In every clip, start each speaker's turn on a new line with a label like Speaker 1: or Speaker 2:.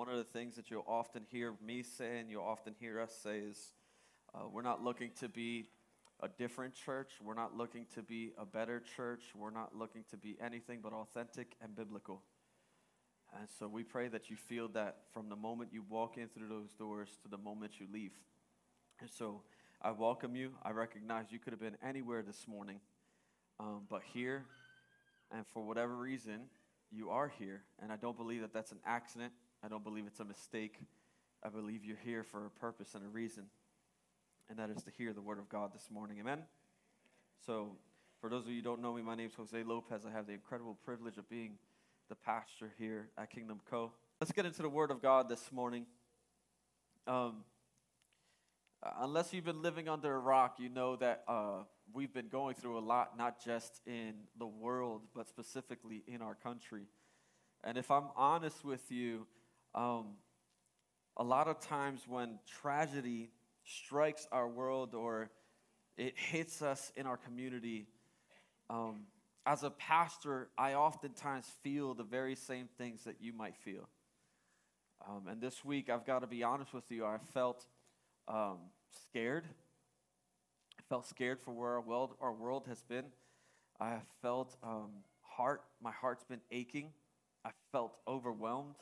Speaker 1: One of the things that you'll often hear me say and you'll often hear us say is we're not looking to be a different church. We're not looking to be a better church. We're not looking to be anything but authentic and biblical. And so we pray that you feel that from the moment you walk in through those doors to the moment you leave. And so I welcome you. I recognize you could have been anywhere this morning, but here, and for whatever reason, you are here. And I don't believe that that's an accident. I don't believe it's a mistake. I believe you're here for a purpose and a reason, and that is to hear the word of God this morning. Amen? So for those of you who don't know me, my name is Jose Lopez. I have the incredible privilege of being the pastor here at Kingdom Co. Let's get into the word of God this morning. Unless you've been living under a rock, you know that we've been going through a lot, not just in the world, but specifically in our country. And if I'm honest with you, a lot of times when tragedy strikes our world or it hits us in our community, as a pastor, I oftentimes feel the very same things that you might feel. And this week, I've got to be honest with you, I felt scared. I felt scared for where our world has been. I have felt my heart's been aching. I felt overwhelmed.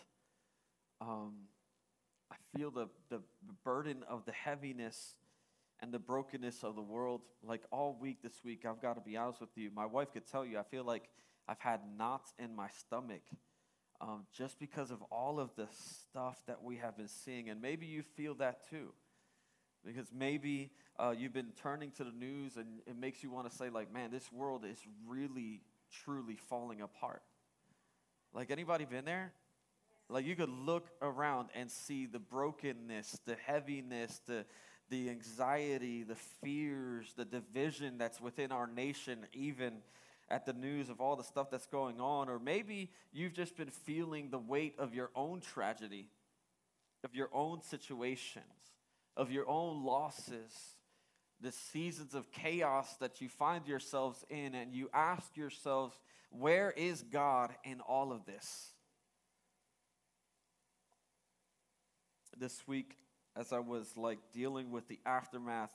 Speaker 1: I feel the burden of the heaviness and the brokenness of the world. Like all week this week, I've got to be honest with you. My wife could tell you, I feel like I've had knots in my stomach just because of all of the stuff that we have been seeing. And maybe you feel that too. Because maybe you've been turning to the news and it makes you want to say like, man, this world is really, truly falling apart. Like anybody been there? Like you could look around and see the brokenness, the heaviness, the anxiety, the fears, the division that's within our nation, even at the news of all the stuff that's going on. Or maybe you've just been feeling the weight of your own tragedy, of your own situations, of your own losses, the seasons of chaos that you find yourselves in, and you ask yourselves, where is God in all of this? This week, as I was dealing with the aftermath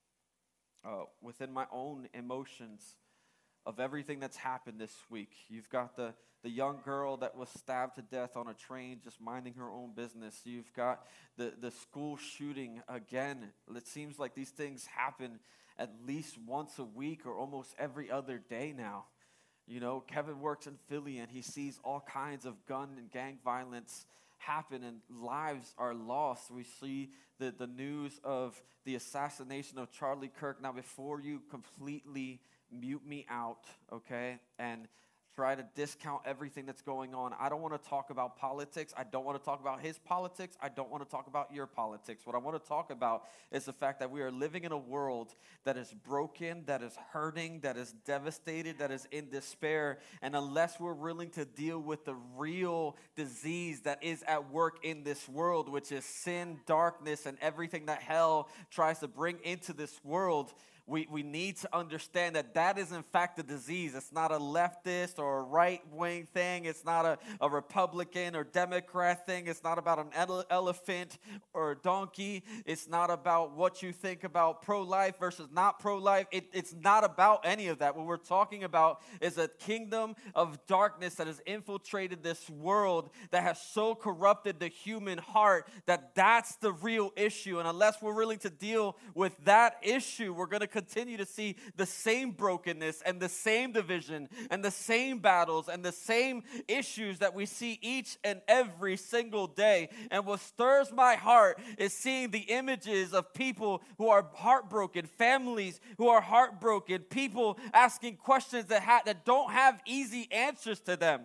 Speaker 1: within my own emotions of everything that's happened this week, you've got the young girl that was stabbed to death on a train just minding her own business. You've got the school shooting again. It seems like these things happen at least once a week or almost every other day now. You know, Kevin works in Philly and he sees all kinds of gun and gang violence happen and lives are lost. We see the news of the assassination of Charlie Kirk. Now, before you completely mute me out, okay, and try to discount everything that's going on, I don't want to talk about politics. I don't want to talk about his politics. I don't want to talk about your politics. What I want to talk about is the fact that we are living in a world that is broken, that is hurting, that is devastated, that is in despair. And unless we're willing to deal with the real disease that is at work in this world, which is sin, darkness, and everything that hell tries to bring into this world, we need to understand that is in fact a disease. It's not a leftist or a right-wing thing. It's not a Republican or Democrat thing. It's not about an elephant or a donkey. It's not about what you think about pro-life versus not pro-life. It's not about any of that. What we're talking about is a kingdom of darkness that has infiltrated this world, that has so corrupted the human heart that's the real issue. And unless we're willing to deal with that issue, we're going to continue to see the same brokenness and the same division and the same battles and the same issues that we see each and every single day. And what stirs my heart is seeing the images of people who are heartbroken, families who are heartbroken, people asking questions that don't have easy answers to them.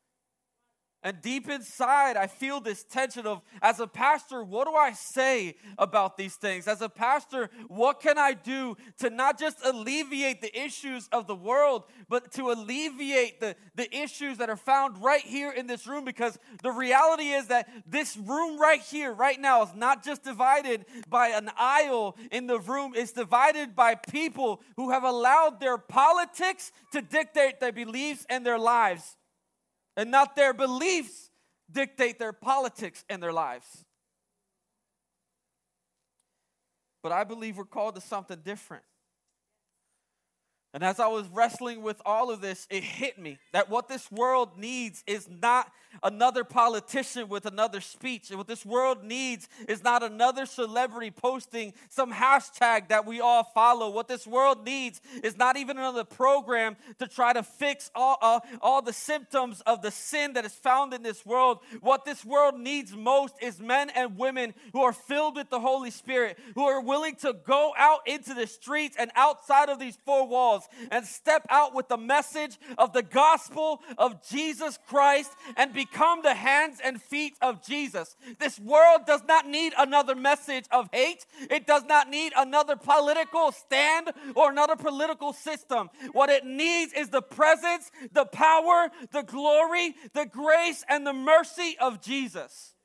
Speaker 1: And deep inside, I feel this tension of, as a pastor, what do I say about these things? As a pastor, what can I do to not just alleviate the issues of the world, but to alleviate the issues that are found right here in this room? Because the reality is that this room right here, right now, is not just divided by an aisle in the room. It's divided by people who have allowed their politics to dictate their beliefs and their lives. And not their beliefs dictate their politics and their lives. But I believe we're called to something different. And as I was wrestling with all of this, it hit me that what this world needs is not another politician with another speech. And what this world needs is not another celebrity posting some hashtag that we all follow. What this world needs is not even another program to try to fix all the symptoms of the sin that is found in this world. What this world needs most is men and women who are filled with the Holy Spirit, who are willing to go out into the streets and outside of these four walls and step out with the message of the gospel of Jesus Christ and become the hands and feet of Jesus. This world does not need another message of hate. It does not need another political stand or another political system. What it needs is the presence, the power, the glory, the grace, and the mercy of Jesus.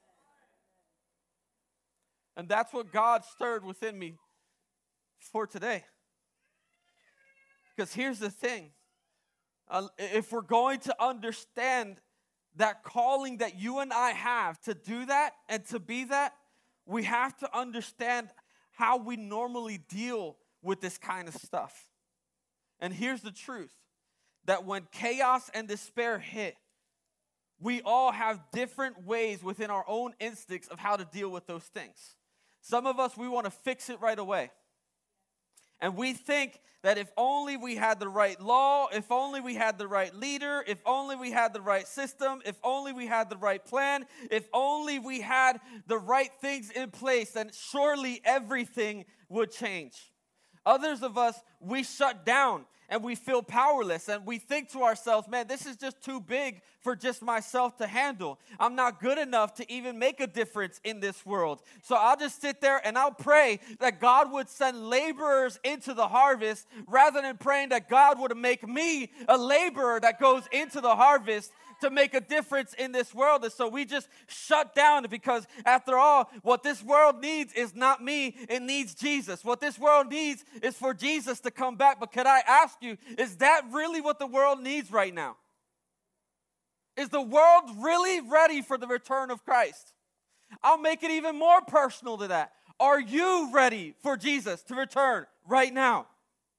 Speaker 1: And that's what God stirred within me for today. Because here's the thing. If we're going to understand that calling that you and I have to do that and to be that, we have to understand how we normally deal with this kind of stuff. And here's the truth. That when chaos and despair hit, we all have different ways within our own instincts of how to deal with those things. Some of us, we want to fix it right away. And we think that if only we had the right law, if only we had the right leader, if only we had the right system, if only we had the right plan, if only we had the right things in place, then surely everything would change. Others of us, we shut down and we feel powerless and we think to ourselves, man, this is just too big for just myself to handle. I'm not good enough to even make a difference in this world. So I'll just sit there and I'll pray that God would send laborers into the harvest rather than praying that God would make me a laborer that goes into the harvest to make a difference in this world. And so we just shut down because after all, what this world needs is not me, it needs Jesus. What this world needs is for Jesus to come back. But could I ask you, is that really what the world needs right now? Is the world really ready for the return of Christ? I'll make it even more personal to that. Are you ready for Jesus to return right now?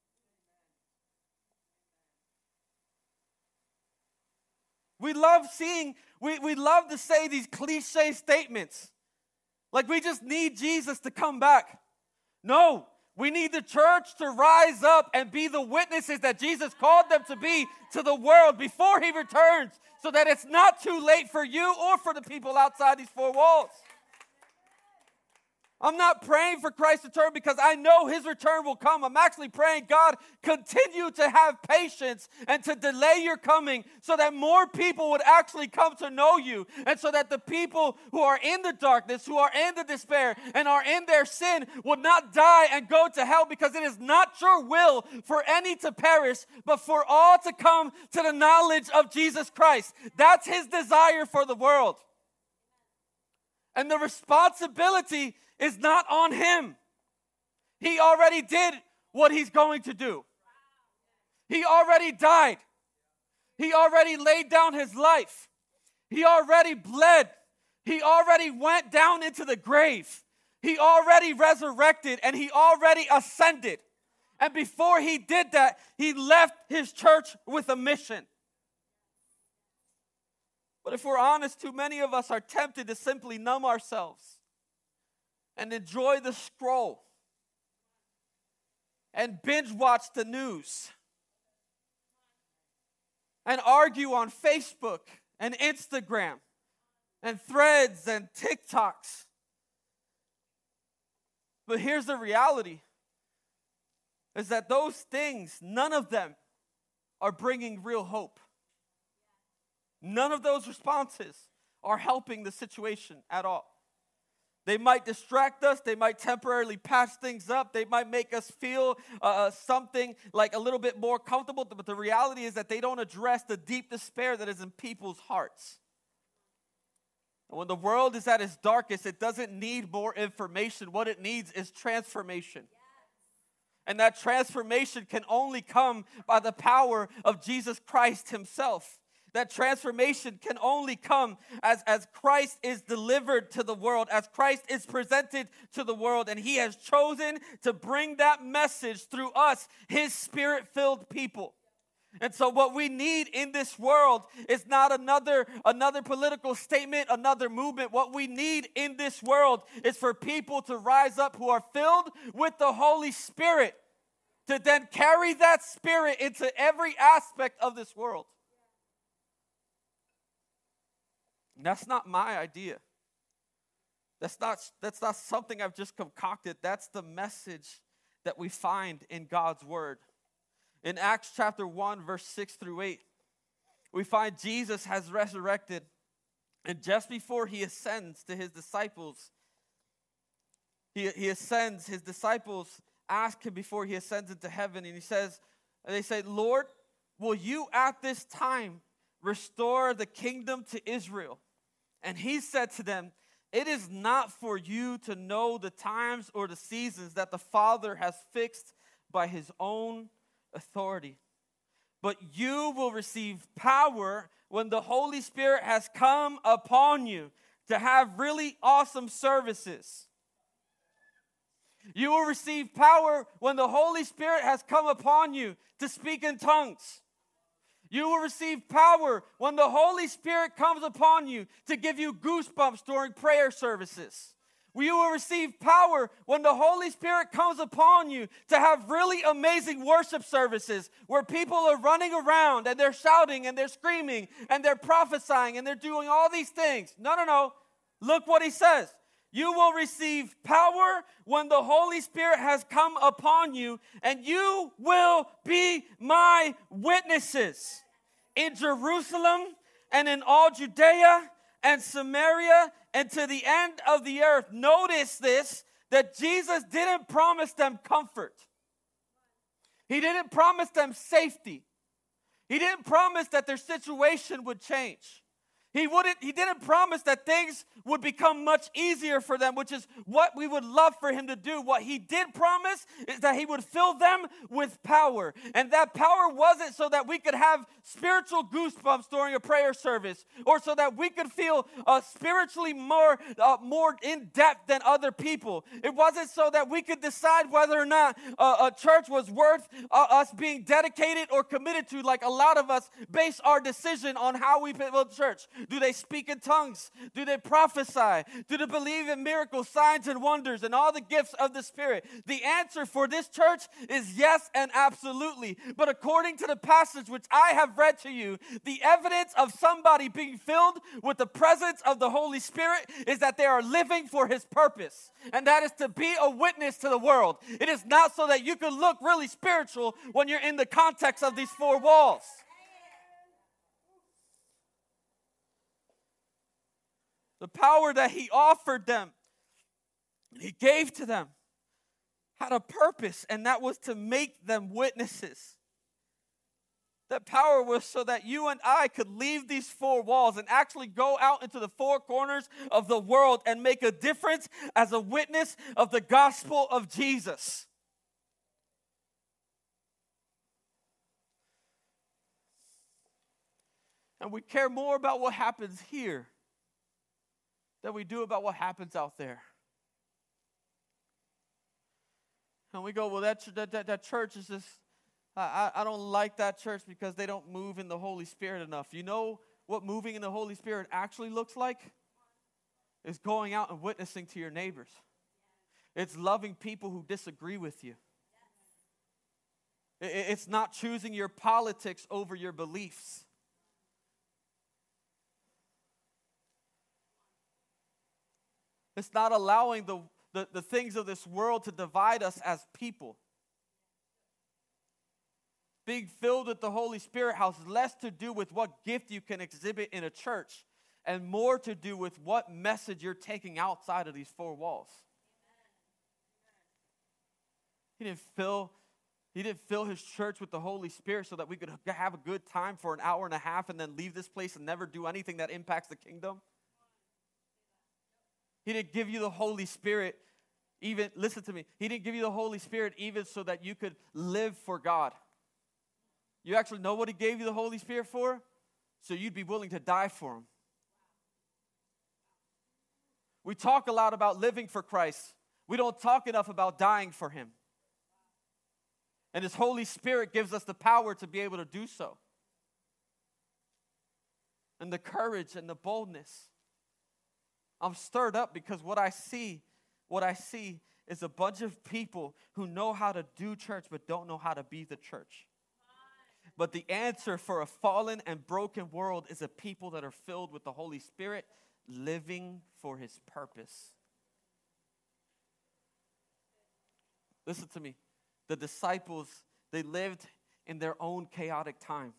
Speaker 1: We love to say these cliche statements. Like we just need Jesus to come back. No, we need the church to rise up and be the witnesses that Jesus called them to be to the world before he returns, so that it's not too late for you or for the people outside these four walls. I'm not praying for Christ's return because I know his return will come. I'm actually praying, God, continue to have patience and to delay your coming so that more people would actually come to know you, and so that the people who are in the darkness, who are in the despair, and are in their sin would not die and go to hell, because it is not your will for any to perish, but for all to come to the knowledge of Jesus Christ. That's his desire for the world. And the responsibility is not on him. He already did what he's going to do. He already died. He already laid down his life. He already bled. He already went down into the grave. He already resurrected and he already ascended. And before he did that, he left his church with a mission. But if we're honest, too many of us are tempted to simply numb ourselves and enjoy the scroll and binge watch the news and argue on Facebook and Instagram and Threads and TikToks. But here's the reality, is that those things, none of them are bringing real hope. None of those responses are helping the situation at all. They might distract us. They might temporarily patch things up. They might make us feel something like a little bit more comfortable. But the reality is that they don't address the deep despair that is in people's hearts. And when the world is at its darkest, it doesn't need more information. What it needs is transformation. And that transformation can only come by the power of Jesus Christ himself. That transformation can only come as Christ is delivered to the world, as Christ is presented to the world, and he has chosen to bring that message through us, his Spirit-filled people. And so what we need in this world is not another political statement, another movement. What we need in this world is for people to rise up who are filled with the Holy Spirit, to then carry that Spirit into every aspect of this world. And that's not my idea. That's not something I've just concocted. That's the message that we find in God's word. In Acts chapter 1, verse 6 through 8, we find Jesus has resurrected. And just before he ascends to his disciples, he ascends, his disciples ask him before he ascends into heaven, and they say, Lord, will you at this time restore the kingdom to Israel? And he said to them, it is not for you to know the times or the seasons that the Father has fixed by his own authority. But you will receive power when the Holy Spirit has come upon you to have really awesome services. You will receive power when the Holy Spirit has come upon you to speak in tongues. You will receive power when the Holy Spirit comes upon you to give you goosebumps during prayer services. You will receive power when the Holy Spirit comes upon you to have really amazing worship services where people are running around and they're shouting and they're screaming and they're prophesying and they're doing all these things. No. Look what he says. You will receive power when the Holy Spirit has come upon you, and you will be my witnesses in Jerusalem and in all Judea and Samaria and to the end of the earth. Notice this, that Jesus didn't promise them comfort. He didn't promise them safety. He didn't promise that their situation would change. He didn't promise that things would become much easier for them, which is what we would love for him to do. What he did promise is that he would fill them with power. And that power wasn't so that we could have spiritual goosebumps during a prayer service, or so that we could feel spiritually more in depth than other people. It wasn't so that we could decide whether or not a church was worth us being dedicated or committed to, like a lot of us base our decision on how we build church. Do they speak in tongues? Do they prophesy? Do they believe in miracles, signs, and wonders, and all the gifts of the Spirit? The answer for this church is yes and absolutely. But according to the passage which I have read to you, the evidence of somebody being filled with the presence of the Holy Spirit is that they are living for his purpose. And that is to be a witness to the world. It is not so that you can look really spiritual when you're in the context of these four walls. The power that he offered them, he gave to them, had a purpose, and that was to make them witnesses. That power was so that you and I could leave these four walls and actually go out into the four corners of the world and make a difference as a witness of the gospel of Jesus. And we care more about what happens here than we do about what happens out there. And we go, well, that church is just, I don't like that church because they don't move in the Holy Spirit enough. You know what moving in the Holy Spirit actually looks like? It's going out and witnessing to your neighbors. It's loving people who disagree with you. It's not choosing your politics over your beliefs. It's not allowing the things of this world to divide us as people. Being filled with the Holy Spirit has less to do with what gift you can exhibit in a church and more to do with what message you're taking outside of these four walls. He didn't fill his church with the Holy Spirit so that we could have a good time for an hour and a half and then leave this place and never do anything that impacts the kingdom. He didn't give you the Holy Spirit even, listen to me, he didn't give you the Holy Spirit even so that you could live for God. You actually know what he gave you the Holy Spirit for? so you'd be willing to die for him. We talk a lot about living for Christ. We don't talk enough about dying for him. And his Holy Spirit gives us the power to be able to do so. And the courage and the boldness. I'm stirred up because what I see is a bunch of people who know how to do church but don't know how to be the church. But the answer for a fallen and broken world is a people that are filled with the Holy Spirit, living for his purpose. Listen to me. The disciples, they lived in their own chaotic time.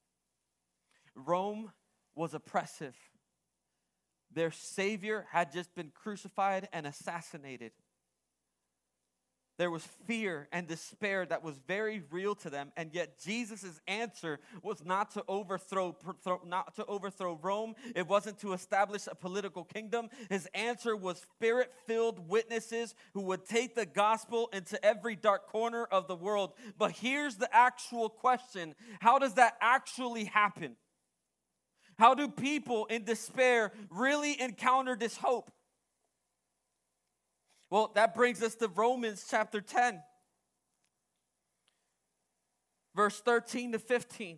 Speaker 1: Rome was oppressive. Their Savior had just been crucified and assassinated. There was fear and despair that was very real to them, and yet Jesus' answer was not to overthrow Rome. It wasn't to establish a political kingdom. His answer was Spirit-filled witnesses who would take the gospel into every dark corner of the world. But here's the actual question: how does that actually happen? How do people in despair really encounter this hope? Well, that brings us to Romans chapter 10, verse 13 to 15.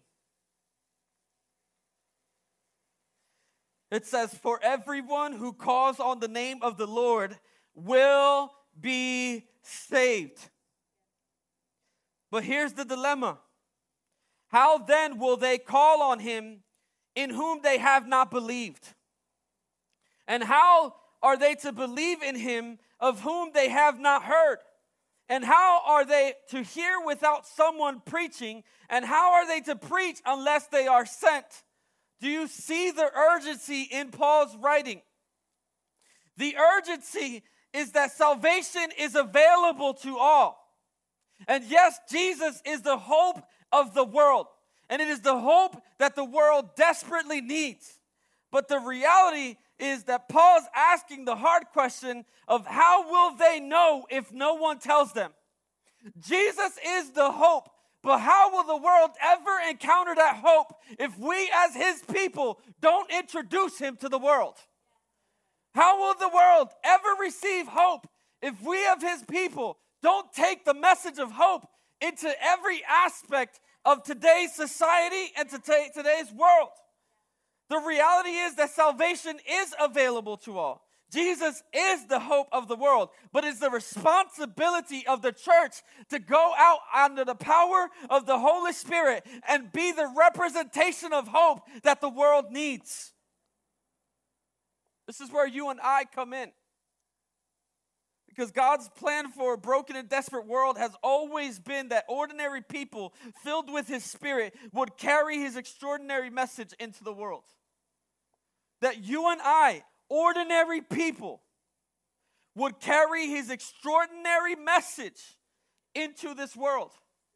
Speaker 1: It says, "For everyone who calls on the name of the Lord will be saved." But here's the dilemma. How then will they call on him in whom they have not believed? And how are they to believe in him of whom they have not heard? And how are they to hear without someone preaching? And how are they to preach unless they are sent? Do you see the urgency in Paul's writing? The urgency is that salvation is available to all. And yes, Jesus is the hope of the world. And it is the hope that the world desperately needs. But the reality is that Paul's asking the hard question of how will they know if no one tells them? Jesus is the hope, but how will the world ever encounter that hope if we as his people don't introduce him to the world? How will the world ever receive hope if we of his people don't take the message of hope into every aspect of today's society and today's world? The reality is that salvation is available to all. Jesus is the hope of the world, but it's the responsibility of the church to go out under the power of the Holy Spirit and be the representation of hope that the world needs. This is where you and I come in. Because God's plan for a broken and desperate world has always been that ordinary people filled with his Spirit would carry his extraordinary message into the world. That you and I, ordinary people, would carry his extraordinary message into this world.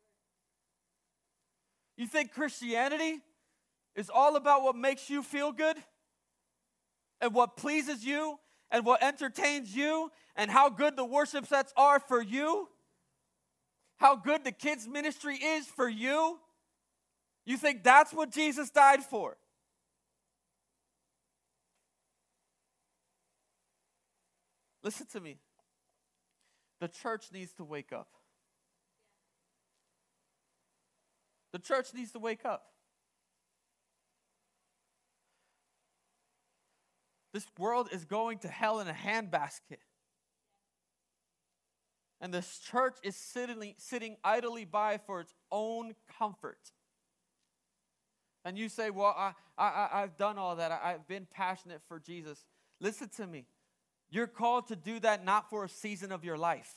Speaker 1: You think Christianity is all about what makes you feel good? And what pleases you? And what entertains you? And how good the worship sets are for you? How good the kids' ministry is for you? You think that's what Jesus died for? Listen to me. The church needs to wake up. The church needs to wake up. This world is going to hell in a handbasket. And this church is sitting idly by for its own comfort. And you say, well, I've done all that. I've been passionate for Jesus. Listen to me. You're called to do that not for a season of your life.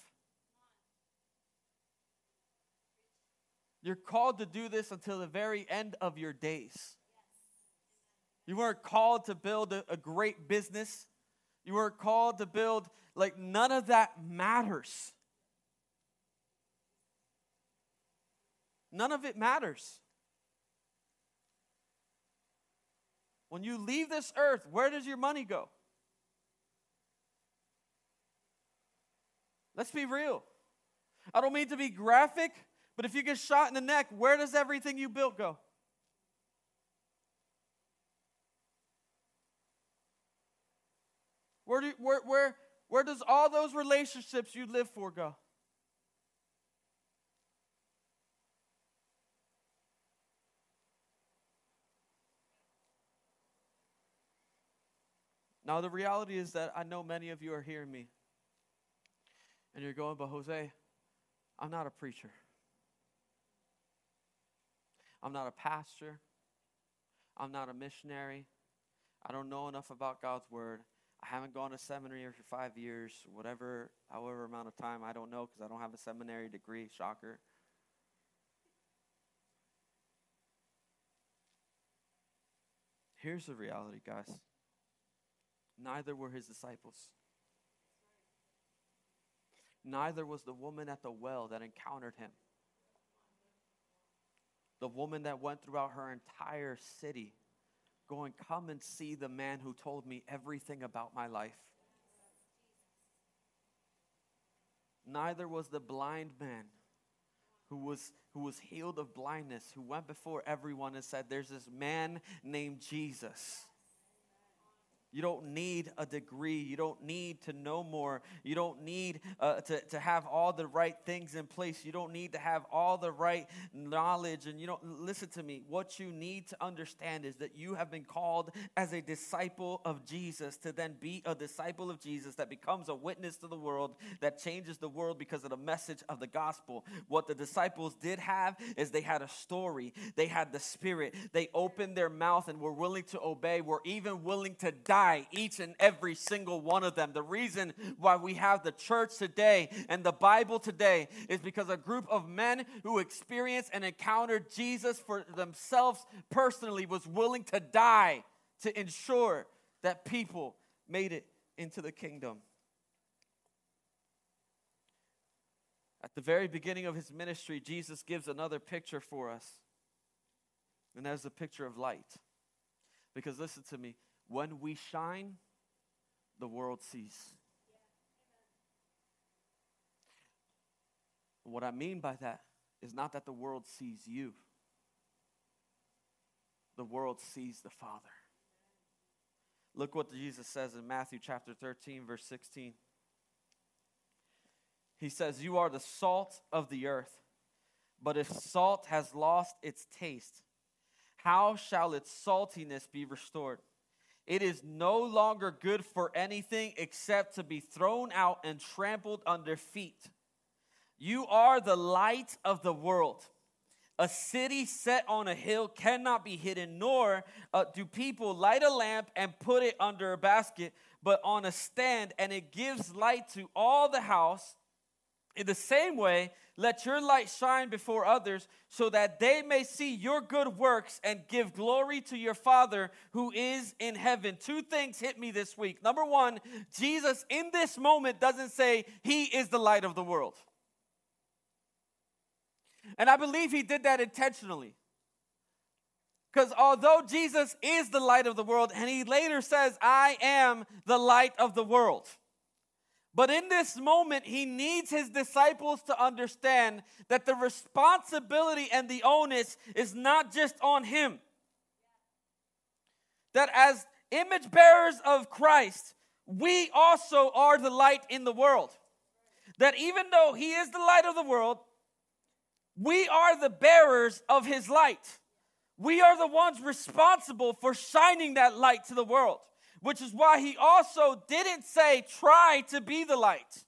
Speaker 1: You're called to do this until the very end of your days. You weren't called to build a great business. You weren't called to build, none of that matters. None of it matters. When you leave this earth, where does your money go? Let's be real. I don't mean to be graphic, but if you get shot in the neck, where does everything you built go? Where does all those relationships you live for go? Now, the reality is that I know many of you are hearing me. And you're going, but Jose, I'm not a preacher. I'm not a pastor. I'm not a missionary. I don't know enough about God's word. I haven't gone to seminary for 5 years, however amount of time. I don't know because I don't have a seminary degree. Shocker. Here's the reality, guys. Neither were his disciples. Neither was the woman at the well that encountered him. The woman that went throughout her entire city going, come and see the man who told me everything about my life. Neither was the blind man who was healed of blindness, who went before everyone and said, there's this man named Jesus. You don't need a degree. You don't need to know more. You don't need to have all the right things in place. You don't need to have all the right knowledge. And listen to me. What you need to understand is that you have been called as a disciple of Jesus to then be a disciple of Jesus that becomes a witness to the world, that changes the world because of the message of the gospel. What the disciples did have is they had a story. They had the Spirit. They opened their mouth and were willing to obey, were even willing to die. Each and every single one of them. The reason why we have the church today and the Bible today is because a group of men who experienced and encountered Jesus for themselves personally was willing to die to ensure that people made it into the kingdom. At the very beginning of his ministry, Jesus gives another picture for us. And that's the picture of light. Because listen to me, when we shine, the world sees. What I mean by that is not that the world sees you. The world sees the Father. Look what Jesus says in Matthew chapter 13, verse 16. He says, you are the salt of the earth, but if salt has lost its taste, how shall its saltiness be restored? It is no longer good for anything except to be thrown out and trampled under feet. You are the light of the world. A city set on a hill cannot be hidden, nor do people light a lamp and put it under a basket, but on a stand, and it gives light to all the house. In the same way, let your light shine before others so that they may see your good works and give glory to your Father who is in heaven. 2 things hit me this week. Number 1, Jesus in this moment doesn't say he is the light of the world. And I believe he did that intentionally. Because although Jesus is the light of the world, and he later says, I am the light of the world. But in this moment, he needs his disciples to understand that the responsibility and the onus is not just on him. That as image bearers of Christ, we also are the light in the world. That even though he is the light of the world, we are the bearers of his light. We are the ones responsible for shining that light to the world. Which is why he also didn't say, try to be the light.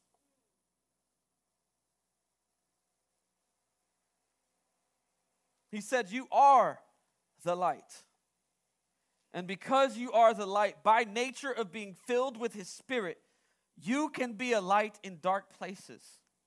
Speaker 1: He said, you are the light. And because you are the light, by nature of being filled with his Spirit, you can be a light in dark places.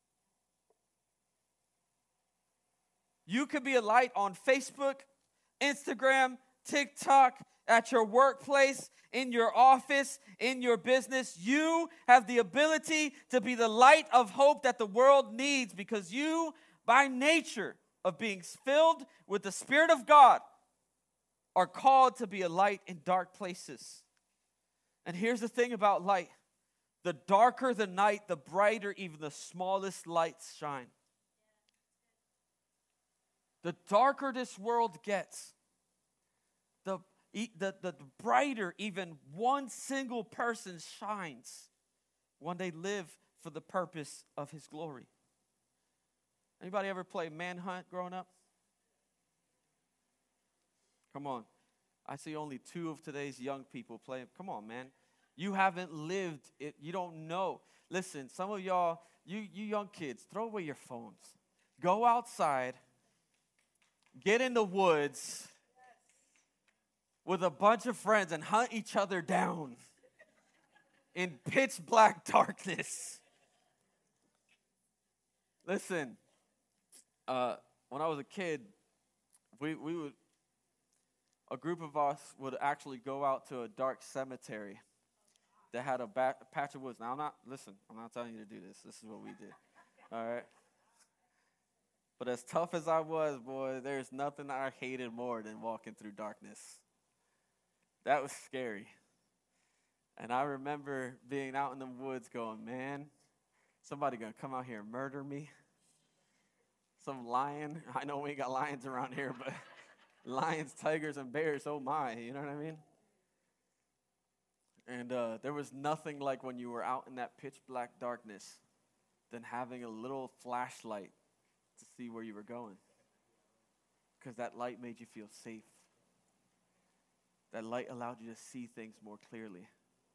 Speaker 1: You could be a light on Facebook, Instagram, TikTok, at your workplace, in your office, in your business. You have the ability to be the light of hope that the world needs because you, by nature of being filled with the Spirit of God, are called to be a light in dark places. And here's the thing about light. The darker the night, the brighter even the smallest lights shine. The darker this world gets, the brighter even one single person shines when they live for the purpose of his glory. Anybody ever play Manhunt growing up? Come on. I see only 2 of today's young people playing. Come on, man. You haven't lived it. You don't know. Listen, some of y'all, you young kids, throw away your phones. Go outside. Get in the woods with a bunch of friends and hunt each other down in pitch black darkness. Listen, when I was a kid, a group of us would actually go out to a dark cemetery that had a patch of woods. Now, I'm not telling you to do this. This is what we did, all right? But as tough as I was, boy, there's nothing I hated more than walking through darkness. That was scary. And I remember being out in the woods going, man, somebody going to come out here and murder me. Some lion. I know we ain't got lions around here, but lions, tigers, and bears, oh my, you know what I mean? And there was nothing like when you were out in that pitch black darkness than having a little flashlight to see where you were going. Because that light made you feel safe. That light allowed you to see things more clearly.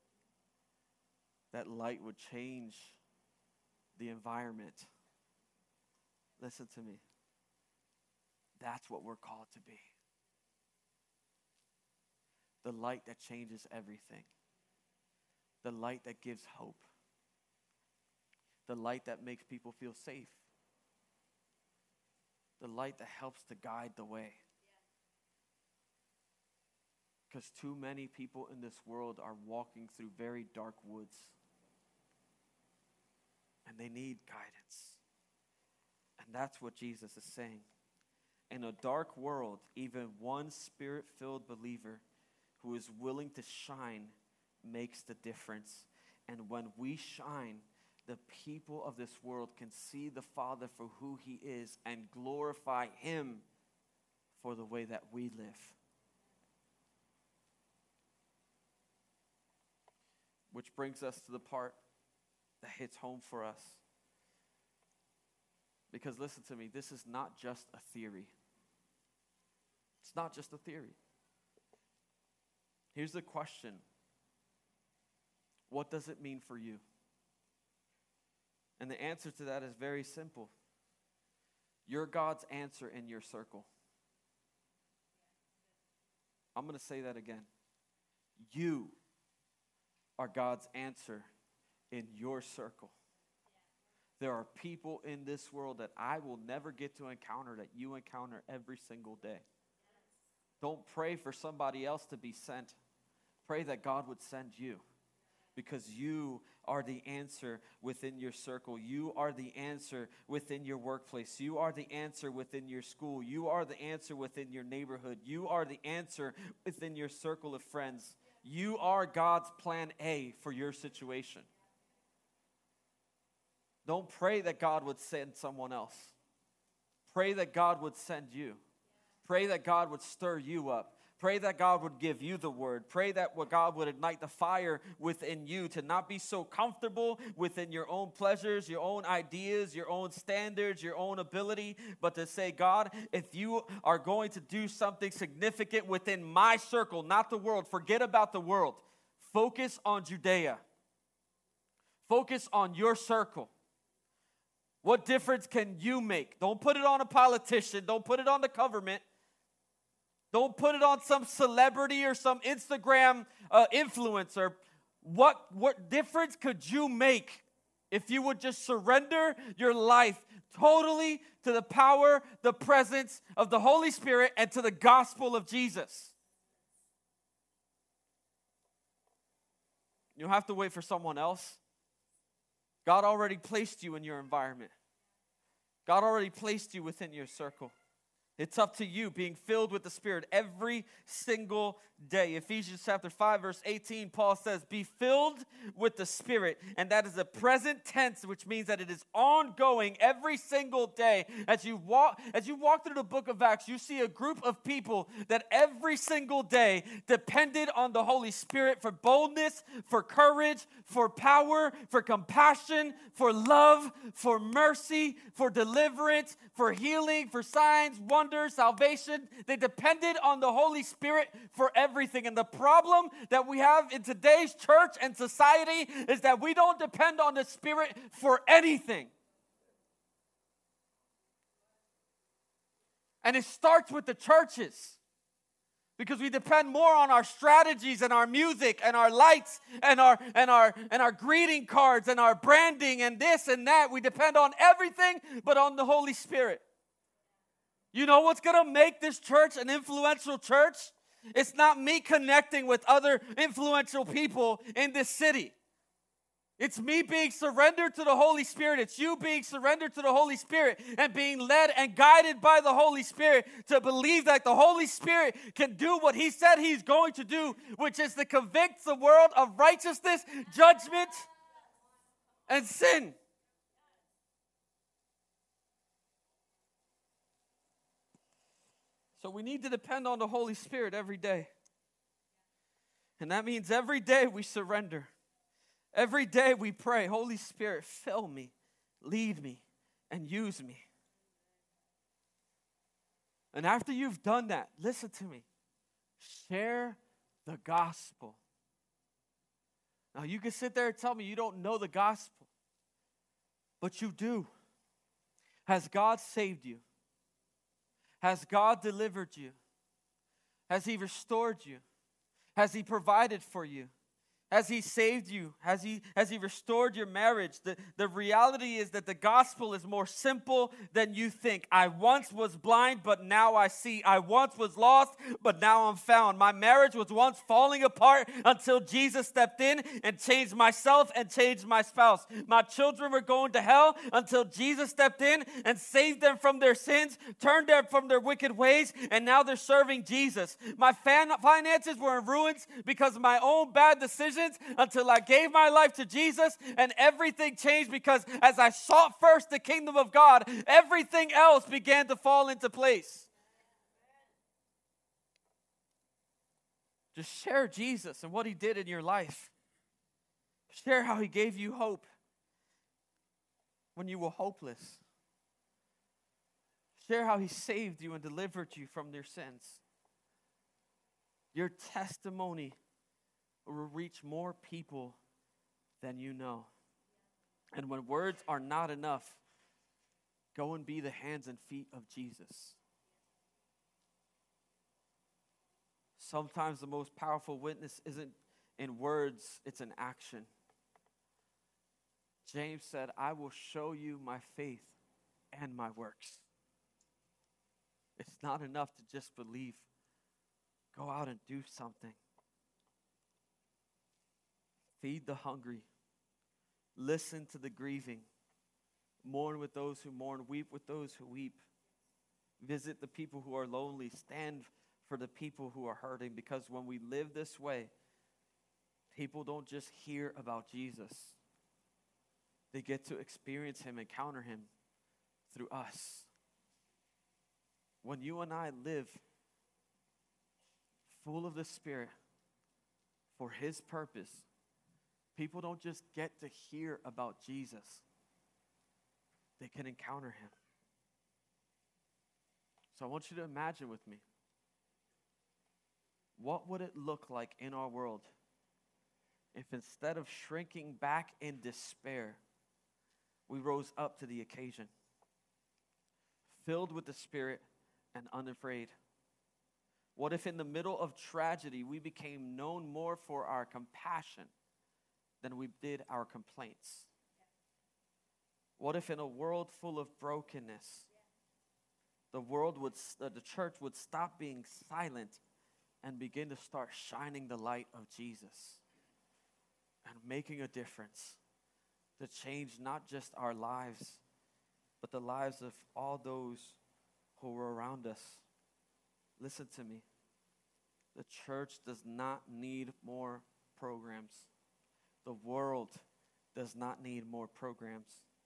Speaker 1: That light would change the environment. Listen to me. That's what we're called to be. The light that changes everything. The light that gives hope. The light that makes people feel safe. The light that helps to guide the way. Because too many people in this world are walking through very dark woods. And they need guidance. And that's what Jesus is saying. In a dark world, even one spirit-filled believer who is willing to shine makes the difference. And when we shine, the people of this world can see the Father for who he is and glorify him for the way that we live. Which brings us to the part that hits home for us. Because listen to me, this is not just a theory. It's not just a theory. Here's the question. What does it mean for you? And the answer to that is very simple. You're God's answer in your circle. I'm going to say that again. You are God's answer in your circle. There are people in this world that I will never get to encounter that you encounter every single day. Don't pray for somebody else to be sent. Pray that God would send you. Because you are the answer within your circle. You are the answer within your workplace. You are the answer within your school. You are the answer within your neighborhood. You are the answer within your circle of friends. You are God's plan A for your situation. Don't pray that God would send someone else. Pray that God would send you. Pray that God would stir you up. Pray that God would give you the word. Pray that God would ignite the fire within you to not be so comfortable within your own pleasures, your own ideas, your own standards, your own ability, but to say, God, if you are going to do something significant within my circle, not the world, forget about the world. Focus on Judea. Focus on your circle. What difference can you make? Don't put it on a politician. Don't put it on the government. Don't put it on some celebrity or some Instagram influencer. What difference could you make if you would just surrender your life totally to the power, the presence of the Holy Spirit, and to the gospel of Jesus? You don't have to wait for someone else. God already placed you in your environment. God already placed you within your circle. It's up to you being filled with the Spirit every single day. Ephesians chapter 5, verse 18, Paul says, be filled with the Spirit. And that is a present tense, which means that it is ongoing every single day. As you walk through the book of Acts, you see a group of people that every single day depended on the Holy Spirit for boldness, for courage, for power, for compassion, for love, for mercy, for deliverance, for healing, for signs, wonders, salvation. They depended on the Holy Spirit for everything. And the problem that we have in today's church and society is that we don't depend on the Spirit for anything. And it starts with the churches. Because we depend more on our strategies and our music and our lights and our greeting cards and our branding and this and that. We depend on everything but on the Holy Spirit. You know what's going to make this church an influential church? It's not me connecting with other influential people in this city. It's me being surrendered to the Holy Spirit. It's you being surrendered to the Holy Spirit and being led and guided by the Holy Spirit to believe that the Holy Spirit can do what He said He's going to do, which is to convict the world of righteousness, judgment, and sin. So we need to depend on the Holy Spirit every day. And that means every day we surrender. Every day we pray, Holy Spirit, fill me, lead me, and use me. And after you've done that, listen to me, share the gospel. Now you can sit there and tell me you don't know the gospel, but you do. Has God saved you? Has God delivered you? Has He restored you? Has He provided for you? Has He saved you? Has He restored your marriage? The reality is that the gospel is more simple than you think. I once was blind, but now I see. I once was lost, but now I'm found. My marriage was once falling apart until Jesus stepped in and changed myself and changed my spouse. My children were going to hell until Jesus stepped in and saved them from their sins, turned them from their wicked ways, and now they're serving Jesus. My finances were in ruins because of my own bad decisions, until I gave my life to Jesus, and everything changed because as I sought first the kingdom of God, everything else began to fall into place. Just share Jesus and what He did in your life. Share how He gave you hope when you were hopeless. Share how He saved you and delivered you from your sins. Your testimony will reach more people than you know. And when words are not enough, go and be the hands and feet of Jesus. Sometimes the most powerful witness isn't in words, it's in action. James said, I will show you my faith and my works. It's not enough to just believe. Go out and do something. Feed the hungry. Listen to the grieving. Mourn with those who mourn. Weep with those who weep. Visit the people who are lonely. Stand for the people who are hurting. Because when we live this way, people don't just hear about Jesus. They get to experience Him, encounter Him through us. When you and I live full of the Spirit for His purpose, people don't just get to hear about Jesus. They can encounter Him. So I want you to imagine with me, what would it look like in our world if instead of shrinking back in despair, we rose up to the occasion, filled with the Spirit and unafraid? What if in the middle of tragedy, we became known more for our compassion than we did our complaints? What if in a world full of brokenness, the church would stop being silent and begin to start shining the light of Jesus and making a difference to change not just our lives, but the lives of all those who are around us. Listen to me. The church does not need more programs. The world does not need more programs.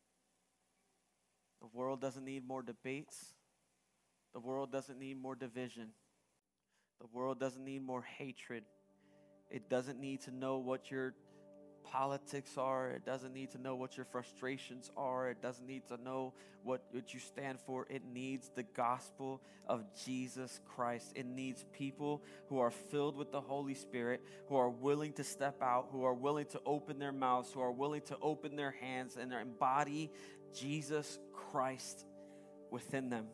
Speaker 1: The world doesn't need more debates. The world doesn't need more division. The world doesn't need more hatred. It doesn't need to know what your politics are. It doesn't need to know what your frustrations are. It doesn't need to know what you stand for. It needs the gospel of Jesus Christ. It needs people who are filled with the Holy Spirit, who are willing to step out, who are willing to open their mouths, who are willing to open their hands and embody Jesus Christ within them.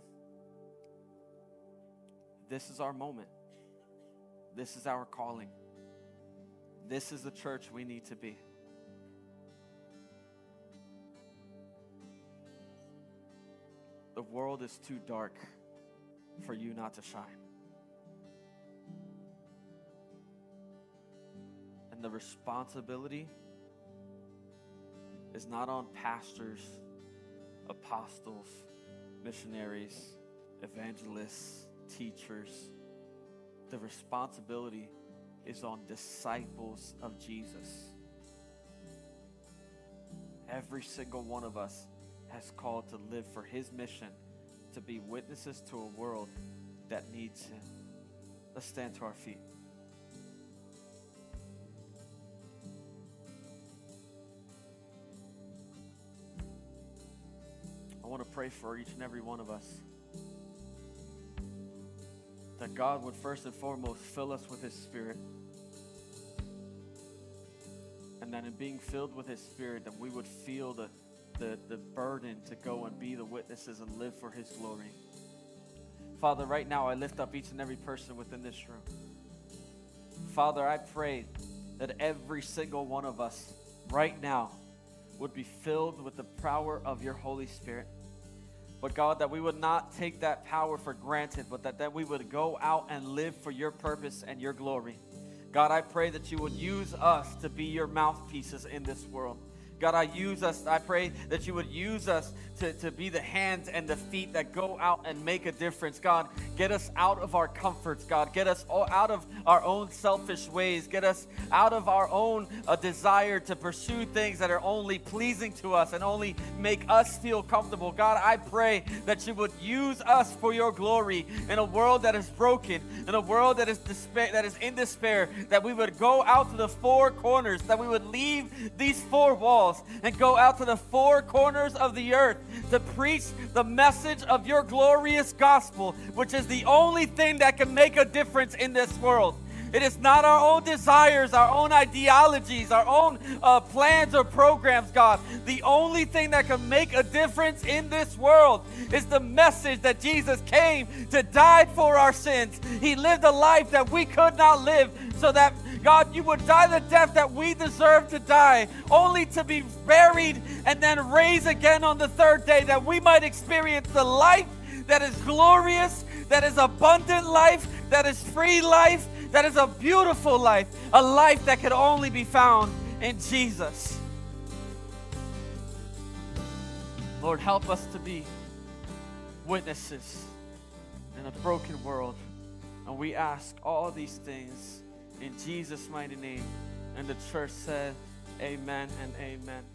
Speaker 1: This is our moment. This is our calling. This is the church we need to be. The world is too dark for you not to shine. And the responsibility is not on pastors, apostles, missionaries, evangelists, teachers. The responsibility is on disciples of Jesus. Every single one of us has called to live for his mission, to be witnesses to a world that needs him. Let's stand to our feet. I want to pray for each and every one of us, that God would first and foremost fill us with his Spirit. And that in being filled with his Spirit, that we would feel the burden to go and be the witnesses and live for his glory. Father, right now I lift up each and every person within this room. Father, I pray that every single one of us right now would be filled with the power of your Holy Spirit. But God, that we would not take that power for granted, but that we would go out and live for your purpose and your glory. God, I pray that you would use us to be your mouthpieces in this world. God, I pray that you would use us to be the hands and the feet that go out and make a difference. God, get us out of our comforts, God. Get us all out of our own selfish ways. Get us out of our own desire to pursue things that are only pleasing to us and only make us feel comfortable. God, I pray that you would use us for your glory in a world that is broken, in a world that is in despair, that we would go out to the four corners, that we would leave these four walls and go out to the four corners of the earth to preach the message of your glorious gospel, which is the only thing that can make a difference in this world. It is not our own desires, our own ideologies, our own plans or programs, God. The only thing that can make a difference in this world is the message that Jesus came to die for our sins. He lived a life that we could not live, so that, God, you would die the death that we deserve to die, only to be buried and then raised again on the third day, that we might experience the life that is glorious, that is abundant life, that is free life, that is a beautiful life, a life that can only be found in Jesus. Lord, help us to be witnesses in a broken world. And we ask all these things in Jesus' mighty name. And the church said, amen and amen.